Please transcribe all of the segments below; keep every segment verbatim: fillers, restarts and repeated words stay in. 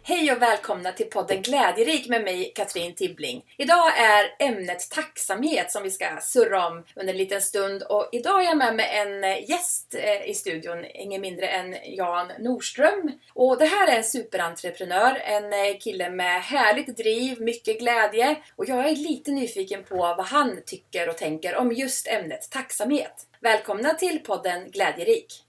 Hej och välkomna till podden Glädjerik med mig, Katrin Tibbling. Idag är ämnet tacksamhet som vi ska surra om under en liten stund. Och idag är jag med mig en gäst i studion, ingen mindre än Jan Nordström. Och det här är en superentreprenör, en kille med härligt driv, mycket glädje. Och jag är lite nyfiken på vad han tycker och tänker om just ämnet tacksamhet. Välkomna till podden Glädjerik.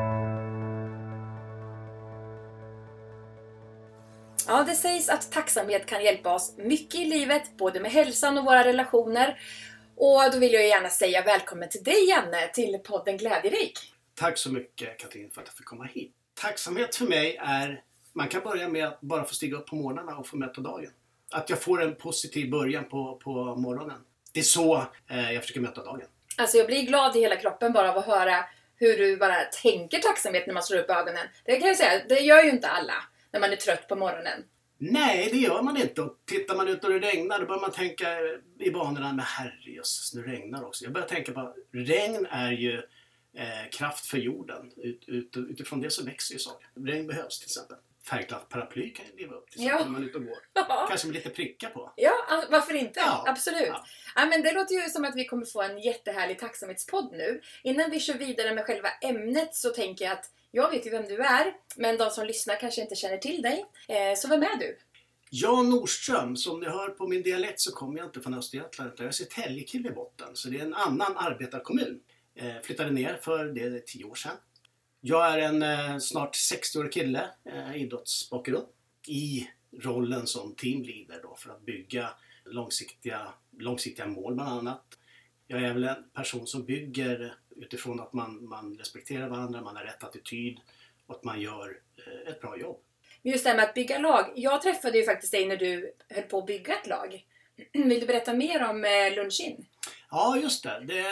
Ja, det sägs att tacksamhet kan hjälpa oss mycket i livet, både med hälsan och våra relationer. Och då vill jag gärna säga välkommen till dig, Janne, till podden Glädjerik. Tack så mycket, Katrin, för att jag fick komma hit. Tacksamhet för mig är, man kan börja med att bara få stiga upp på morgnarna och få möta dagen. Att jag får en positiv början på, på morgonen. Det är så eh, jag försöker möta dagen. Alltså jag blir glad i hela kroppen bara av att höra hur du bara tänker tacksamhet när man slår upp ögonen. Det kan jag säga, det gör ju inte alla. När man är trött på morgonen. Nej, det gör man inte. Och tittar man ut och det regnar, då börjar man tänka i banorna med herrejösses, nu regnar också. Jag börjar tänka på, regn är ju eh, kraft för jorden. Ut, ut, utifrån det så växer ju saker. Regn behövs till exempel. Färgglatt paraply kan ju leva upp till exempel, ja. När man är ute och går. Ja. Kanske med lite prickar på. Ja, varför inte? Ja. Absolut. Ja. Ja, men det låter ju som att vi kommer få en jättehärlig tacksamhetspodd nu. Innan vi kör vidare med själva ämnet så tänker jag att jag vet ju vem du är, men de som lyssnar kanske inte känner till dig. Eh, så vem är du? Jan Nordström, som ni hör på min dialekt så kommer jag inte från Östergötland. Jag är Södertälje i botten, så det är en annan arbetarkommun. Eh, flyttade ner för det är tio år sedan. Jag är en eh, snart sextio-årig kille, eh, idrottsbakgrund, i rollen som teamleader då, för att bygga långsiktiga, långsiktiga mål bland annat. Jag är väl en person som bygger utifrån att man, man respekterar varandra, man har rätt attityd och att man gör eh, ett bra jobb. Just det här med att bygga lag. Jag träffade ju faktiskt dig när du höll på att bygga ett lag. Vill du berätta mer om eh, Lunch-In? Ja, just det. det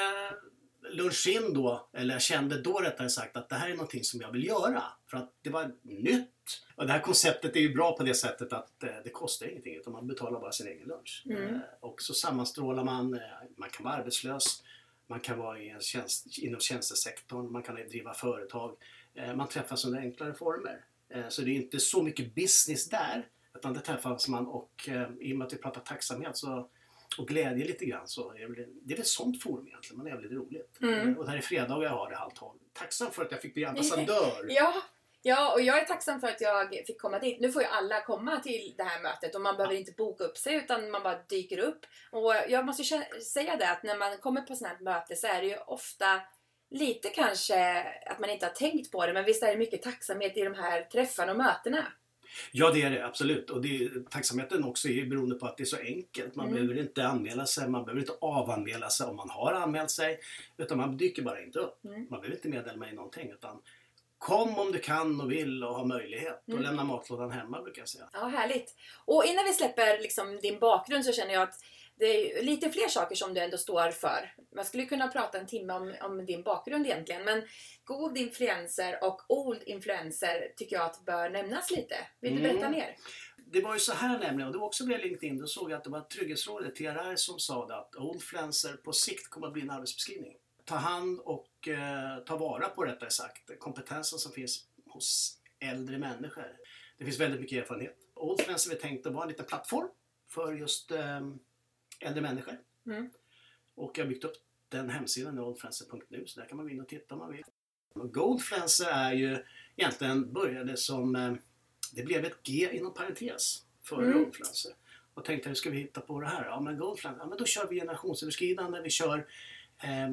Lunch-In då, eller jag kände då rättare sagt att det här är någonting som jag vill göra. För att det var nytt. Och det här konceptet är ju bra på det sättet att eh, det kostar ingenting utan man betalar bara sin egen lunch. Mm. Eh, och så sammanstrålar man, eh, man kan vara arbetslös, man kan vara i en tjänst, inom tjänstesektorn, man kan driva företag. Eh, man träffas under enklare former. Eh, så det är inte så mycket business där, utan det träffas man och eh, i och med att vi pratar tacksamhet så, och glädje lite grann så är det, det är väl ett sånt forum egentligen, men det är väldigt roligt. Mm. Eh, och det här är fredag och jag har det halvt tolv. Tacksam för att jag fick bli ambassadör. Ja. Ja, och jag är tacksam för att jag fick komma dit. Nu får ju alla komma till det här mötet och man behöver inte boka upp sig utan man bara dyker upp. Och jag måste ju säga det att när man kommer på sådant här möte så är det ju ofta lite kanske att man inte har tänkt på det. Men visst är det mycket tacksamhet i de här träffarna och mötena. Ja, det är det absolut. Och det, tacksamheten också är beroende på att det är så enkelt. Man mm. behöver inte anmäla sig, man behöver inte avanmäla sig om man har anmält sig. Utan man dyker bara inte upp. Mm. Man behöver inte meddela mig någonting utan kom om du kan och vill och har möjlighet. Och mm. lämna matlådan hemma brukar jag säga. Ja, härligt. Och innan vi släpper liksom din bakgrund så känner jag att det är lite fler saker som du ändå står för. Man skulle kunna prata en timme om, om din bakgrund egentligen. Men god influencer och old influencer tycker jag att bör nämnas lite. Vill du berätta mm. mer? Det var ju så här nämligen, och det var också via LinkedIn, då såg jag att det var Trygghetsrådet, T R R, som sa det att old influencer på sikt kommer att bli en arbetsbeskrivning. Ta hand och eh, ta vara på rättare sagt kompetensen som finns hos äldre människor. Det finns väldigt mycket erfarenhet. Old Influencer är tänkt att vara en liten plattform för just eh, äldre människor. Mm. Och jag har byggt upp den hemsidan old influencer punkt nu så där kan man gå in och titta om man vill. Goldfluencer är ju egentligen började som eh, det blev ett G inom parentes för mm. Goldfluencer. Och tänkte hur ska vi hitta på det här? Ja men Goldfluencer, ja men då kör vi generationsöverskridande, vi kör eh,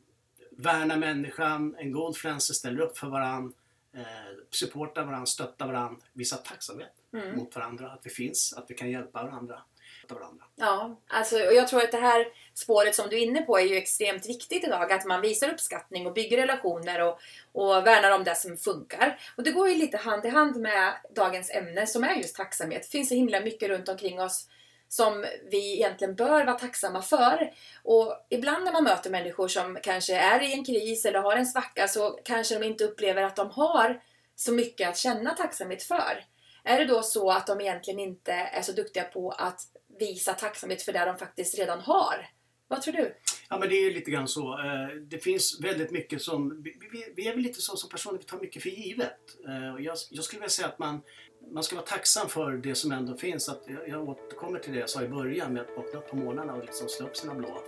värna människan, en Goldfluencer ställer upp för varann, eh, supportar varann, stöttar varann, visar tacksamhet mm. mot varandra, att vi finns, att vi kan hjälpa varandra. varandra. Ja, alltså, och jag tror att det här spåret som du är inne på är ju extremt viktigt idag, att man visar uppskattning och bygger relationer och, och värnar om det som funkar. Och det går ju lite hand i hand med dagens ämne som är just tacksamhet. Det finns så himla mycket runt omkring oss som vi egentligen bör vara tacksamma för. Och ibland när man möter människor som kanske är i en kris eller har en svacka så kanske de inte upplever att de har så mycket att känna tacksamhet för. Är det då så att de egentligen inte är så duktiga på att visa tacksamhet för det de faktiskt redan har? Vad tror du? Ja, men det är lite grann så. Det finns väldigt mycket som... Vi, vi är väl lite så som personer, vi tar mycket för givet. Jag, jag skulle vilja säga att man, man ska vara tacksam för det som ändå finns. Att jag, jag återkommer till det jag sa i början med att vakna upp på morgnarna och liksom slå upp sina blå.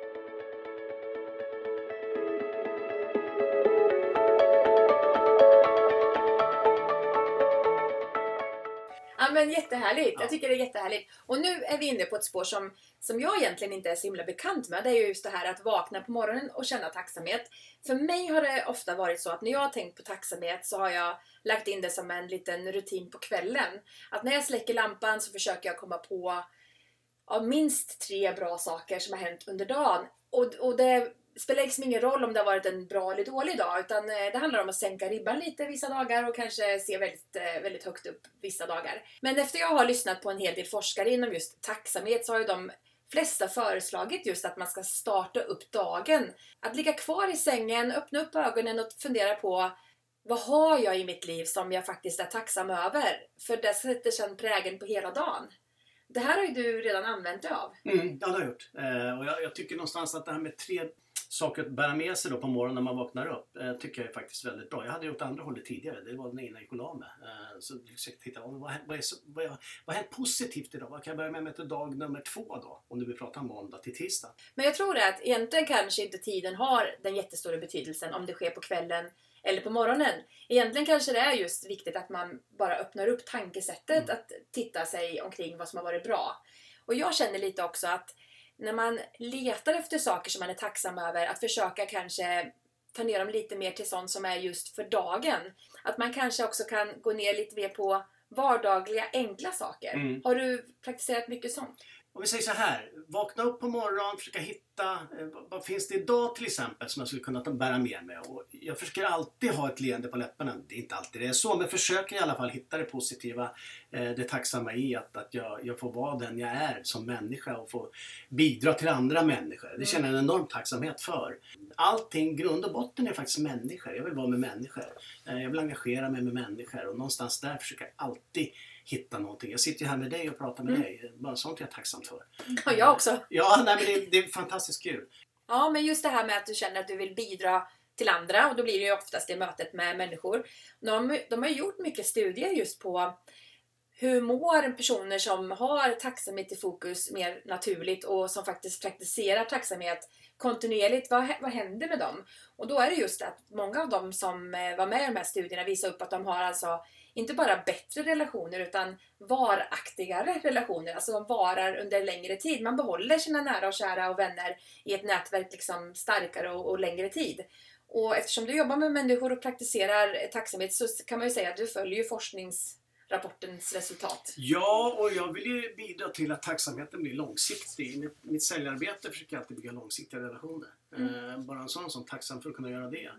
Ja, men jättehärligt. Ja. Jag tycker det är jättehärligt. Och nu är vi inne på ett spår som, som jag egentligen inte är så himla bekant med. Det är ju just det här att vakna på morgonen och känna tacksamhet. För mig har det ofta varit så att när jag har tänkt på tacksamhet så har jag lagt in det som en liten rutin på kvällen. Att när jag släcker lampan så försöker jag komma på ja, minst tre bra saker som har hänt under dagen. Och, och det spelar liksom ingen roll om det har varit en bra eller dålig dag, utan det handlar om att sänka ribban lite vissa dagar och kanske se väldigt, väldigt högt upp vissa dagar. Men efter jag har lyssnat på en hel del forskare inom just tacksamhet så har ju de flesta föreslagit just att man ska starta upp dagen. Att ligga kvar i sängen, öppna upp ögonen och fundera på vad har jag i mitt liv som jag faktiskt är tacksam över? För det sätter sedan prägen på hela dagen. Det här har ju du redan använt dig av. Mm, det har jag gjort. Eh, och jag, jag tycker någonstans att det här med tre saker att bära med sig då på morgonen när man vaknar upp eh, tycker jag är faktiskt väldigt bra. Jag hade gjort andra hållet tidigare. Det var den innan jag gick och la mig. Eh, så jag titta, vad, vad, är, vad, är, vad är positivt idag? Vad kan jag börja med, med till dag nummer två då? Om du vill prata om måndag till tisdag. Men jag tror att egentligen kanske inte tiden har den jättestora betydelsen om det sker på kvällen eller på morgonen. Egentligen kanske det är just viktigt att man bara öppnar upp tankesättet mm. att titta sig omkring vad som har varit bra. Och jag känner lite också att när man letar efter saker som man är tacksam över, att försöka kanske ta ner dem lite mer till sånt som är just för dagen. Att man kanske också kan gå ner lite mer på vardagliga, enkla saker. Mm. Har du praktiserat mycket sånt? Om vi säger så här, vakna upp på morgonen, försöka hitta, eh, vad finns det idag till exempel som jag skulle kunna bära med mig. Och jag försöker alltid ha ett leende på läpparna, det är inte alltid det är så, men försöker i alla fall hitta det positiva, eh, det tacksamma i att, att jag, jag får vara den jag är som människa och få bidra till andra människor. Det känner jag en enorm tacksamhet för. Allting, grund och botten är faktiskt människor, jag vill vara med människor. Eh, jag vill engagera mig med människor och någonstans där försöker jag alltid hitta någonting. Jag sitter ju här med dig och pratar med mm. dig. Bara sånt jag är tacksam för. Ja, jag också. Ja, nej, men det, det är fantastiskt kul. Ja, men just det här med att du känner att du vill bidra till andra. Och då blir det ju oftast det mötet med människor. De, de har gjort mycket studier just på hur mår personer som har tacksamhet i fokus mer naturligt och som faktiskt praktiserar tacksamhet kontinuerligt. Vad, vad händer med dem? Och då är det just att många av dem som var med i de här studierna visar upp att de har alltså inte bara bättre relationer utan varaktigare relationer. Alltså de varar under längre tid. Man behåller sina nära och kära och vänner i ett nätverk liksom starkare och, och längre tid. Och eftersom du jobbar med människor och praktiserar tacksamhet så kan man ju säga att du följer ju forskningsrapportens resultat. Ja, och jag vill ju bidra till att tacksamheten blir långsiktig. I mitt, mitt säljarbete försöker jag alltid bygga långsiktiga relationer. Mm. Eh, bara en sån som tacksam för att kunna göra det.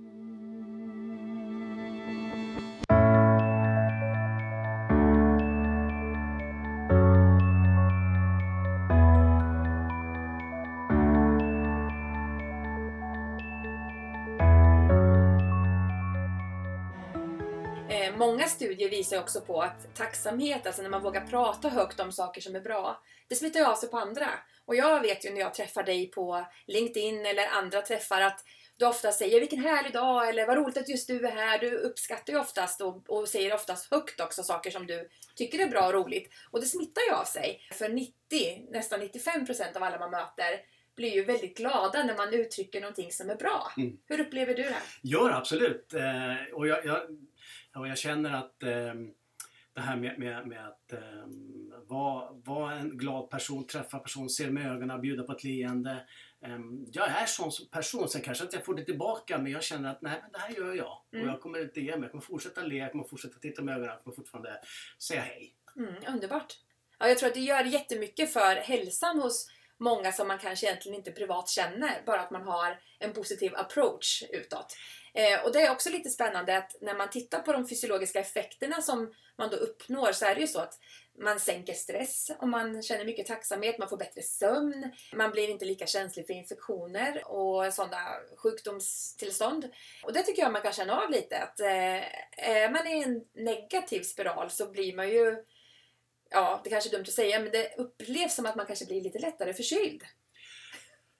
Många studier visar också på att tacksamhet, alltså när man vågar prata högt om saker som är bra, det smittar ju av sig på andra. Och jag vet ju när jag träffar dig på LinkedIn eller andra träffar att du ofta säger vilken härlig dag eller vad roligt att just du är här. Du uppskattar ju oftast och, och säger oftast högt också saker som du tycker är bra och roligt. Och det smittar ju av sig. För nittio, nästan nittiofem procent av alla man möter blir ju väldigt glada när man uttrycker någonting som är bra. Mm. Hur upplever du det? Ja, absolut. Eh, och jag... jag... Och jag känner att eh, det här med, med, med att eh, vara var en glad person, träffa person, se med ögonen, bjuda på ett leende. Eh, jag är sån som person, sen kanske att jag får det tillbaka, men jag känner att nej, men det här gör jag. Mm. Och jag kommer inte ge mig, jag kommer fortsätta le, jag kommer fortsätta titta med ögonen, jag kommer fortfarande säga hej. Mm, underbart. Ja, jag tror att det gör jättemycket för hälsan hos många som man kanske egentligen inte privat känner, bara att man har en positiv approach utåt. Eh, och det är också lite spännande att när man tittar på de fysiologiska effekterna som man då uppnår så är det ju så att man sänker stress och man känner mycket tacksamhet, man får bättre sömn, man blir inte lika känslig för infektioner och sådana sjukdomstillstånd. Och det tycker jag man kan känna av lite, att eh, är man i en negativ spiral så blir man ju, ja det kanske är dumt att säga, men det upplevs som att man kanske blir lite lättare förkyld.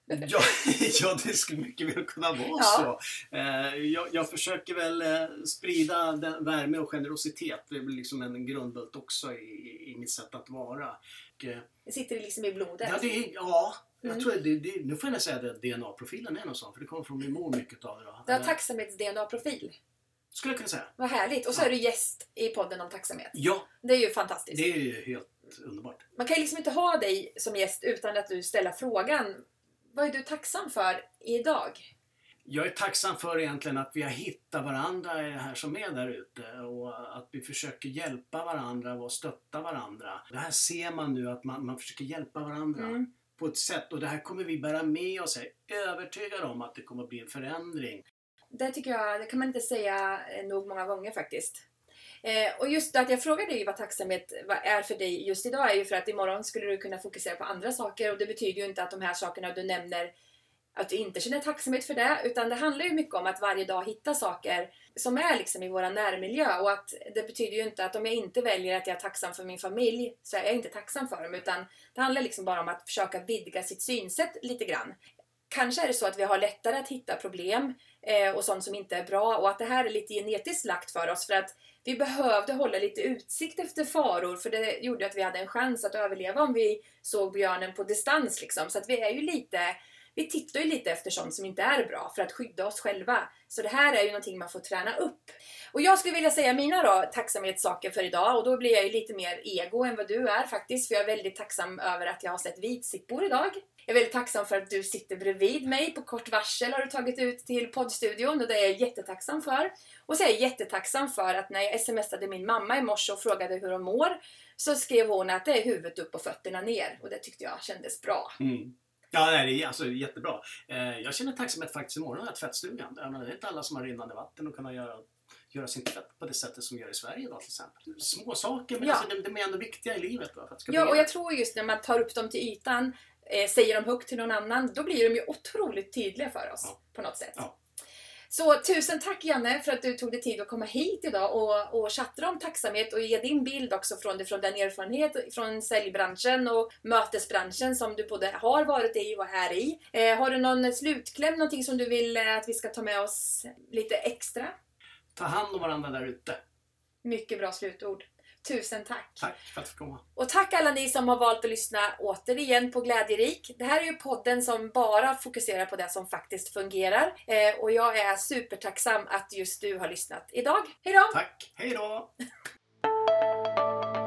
Ja, ja, det skulle mycket väl kunna vara Ja. så. Eh, jag, jag försöker väl eh, sprida den värme och generositet. Det är väl liksom en grundbult också i, i mitt sätt att vara. Och, eh, Det sitter liksom i blodet. ja, det är, ja, jag Mm. tror det, det, nu får jag säga att D N A-profilen är något sånt. För det kommer från min mor mycket av det. Då. Du har Eh, tacksamhets-D N A-profil. skulle jag kunna säga. Vad härligt. Och så Ja. är du gäst i podden om tacksamhet. Ja, Det är ju fantastiskt. det är ju helt underbart. Man kan ju liksom inte ha dig som gäst utan att du ställer frågan. Vad är du tacksam för idag? Jag är tacksam för egentligen att vi har hittat varandra i det här som är där ute och att vi försöker hjälpa varandra och stötta varandra. Det här ser man nu, att man, man försöker hjälpa varandra Mm. på ett sätt, och det här kommer vi bära med oss. Jag är övertygad om att det kommer att bli en förändring. Det tycker jag, det kan man inte säga nog många gånger faktiskt. Eh, och just att jag frågar dig vad tacksamhet vad är för dig just idag är ju för att imorgon skulle du kunna fokusera på andra saker, och det betyder ju inte att de här sakerna du nämner att du inte känner tacksamhet för det, utan det handlar ju mycket om att varje dag hitta saker som är liksom i våra närmiljö, och att det betyder ju inte att om jag inte väljer att jag är tacksam för min familj så är jag inte tacksam för dem, utan det handlar liksom bara om att försöka vidga sitt synsätt lite grann. Kanske är det så att vi har lättare att hitta problem eh, och sånt som inte är bra, och att det här är lite genetiskt lagt för oss för att vi behövde hålla lite utsikt efter faror, för det gjorde att vi hade en chans att överleva om vi såg björnen på distans liksom. Så att vi är ju lite, vi tittar ju lite efter sånt som inte är bra för att skydda oss själva. Så det här är ju någonting man får träna upp. Och jag skulle vilja säga mina då tacksamhetssaker för idag, och då blir jag ju lite mer ego än vad du är faktiskt, för jag är väldigt tacksam över att jag har sett vitsippor idag. Jag är väldigt tacksam för att du sitter bredvid mig. På kort varsel har du tagit ut till poddstudion, och det är jag jättetacksam för. Och så är jag jättetacksam för att när jag smsade min mamma i morse och frågade hur hon mår, så skrev hon att det är huvudet upp och fötterna ner. Och det tyckte jag kändes bra. Mm. Ja, det är alltså jättebra. Eh, jag känner tacksamhet faktiskt imorgon att tvättstugan. Det är inte alla som har rinnande vatten och kan göra, göra sin tvätt på det sättet som gör i Sverige då till exempel. Små saker, men Ja. alltså, de, de är ändå viktiga i livet. Då, för att det ska Ja, bli- och jag tror just när man tar upp dem till ytan, eh, säger dem högt till någon annan, då blir de ju otroligt tydliga för oss Ja. på något sätt. Ja. Så tusen tack Janne för att du tog dig tid att komma hit idag och, och chatta om tacksamhet och ge din bild också från, det, från den erfarenhet från säljbranschen och mötesbranschen som du både har varit i och är i. Eh, har du någon slutkläm, någonting som du vill eh, att vi ska ta med oss lite extra? Ta hand om varandra där ute. Mycket bra slutord. Tusen tack. Tack för att du fick komma. Och tack alla ni som har valt att lyssna återigen på Glädjerik. Det här är ju podden som bara fokuserar på det som faktiskt fungerar. Eh, och jag är supertacksam att just du har lyssnat idag. Hej då! Tack, hej då!